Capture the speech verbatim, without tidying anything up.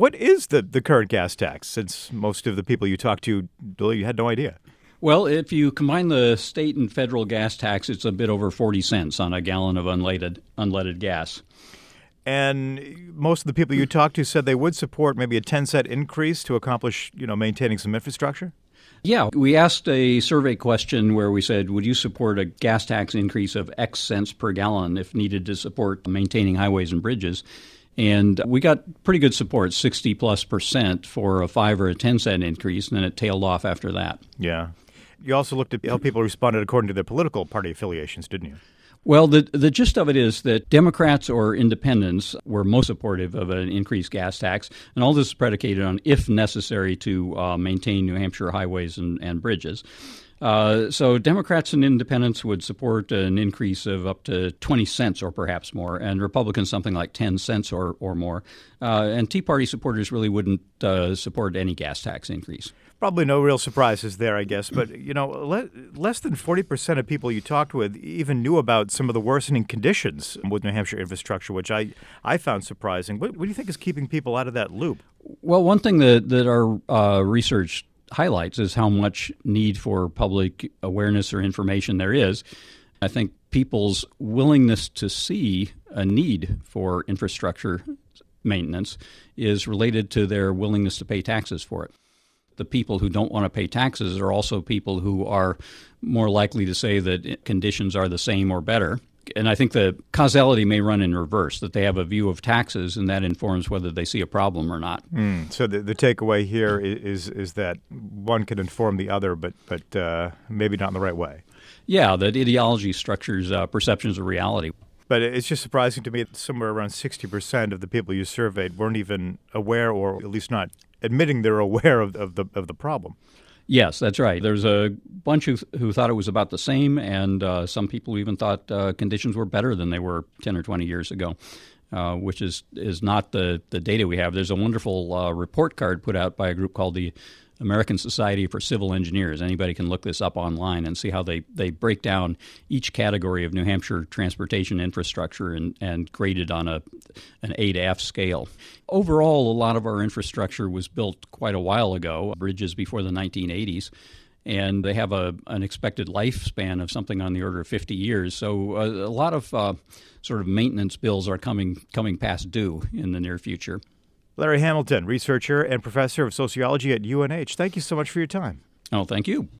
what is the, the current gas tax, since most of the people you talked to really had no idea? Well, if you combine the state and federal gas tax, it's a bit over forty cents on a gallon of unleaded, unleaded gas. And most of the people you talked to said they would support maybe a ten cent increase to accomplish, you know, maintaining some infrastructure? Yeah, we asked a survey question where we said, would you support a gas tax increase of X cents per gallon if needed to support maintaining highways and bridges? And we got pretty good support, sixty plus percent for a five or a ten cent increase, and then it tailed off after that. Yeah. You also looked at how people responded according to their political party affiliations, didn't you? Well, the the gist of it is that Democrats or independents were most supportive of an increased gas tax, and all this is predicated on if necessary to uh, maintain New Hampshire highways and, and bridges. Uh, so Democrats and independents would support an increase of up to twenty cents or perhaps more, and Republicans something like ten cents or, or more. Uh, and Tea Party supporters really wouldn't uh, support any gas tax increase. Probably no real surprises there, I guess. But, you know, le- less than forty percent of people you talked with even knew about some of the worsening conditions with New Hampshire infrastructure, which I, I found surprising. What, what do you think is keeping people out of that loop? Well, one thing that, that our uh, research highlights is how much need for public awareness or information there is. I think people's willingness to see a need for infrastructure maintenance is related to their willingness to pay taxes for it. The people who don't want to pay taxes are also people who are more likely to say that conditions are the same or better. And I think the causality may run in reverse, that they have a view of taxes, and that informs whether they see a problem or not. Mm, so the, the takeaway here is is that one can inform the other, but but uh, maybe not in the right way. Yeah, that ideology structures uh, perceptions of reality. But it's just surprising to me that somewhere around sixty percent of the people you surveyed weren't even aware, or at least not admitting they're aware of, of the of the problem. Yes, that's right. There's a bunch who, who thought it was about the same, and uh, some people even thought uh, conditions were better than they were ten or twenty years ago, uh, which is, is not the, the data we have. There's a wonderful uh, report card put out by a group called the American Society for Civil Engineers. Anybody can look this up online and see how they, they break down each category of New Hampshire transportation infrastructure and, and grade it on a an A to F scale. Overall, a lot of our infrastructure was built quite a while ago, bridges before the nineteen eighties, and they have a an expected lifespan of something on the order of fifty years. So a, a lot of uh, sort of maintenance bills are coming coming past due in the near future. Larry Hamilton, researcher and professor of sociology at U N H. Thank you so much for your time. Oh, thank you.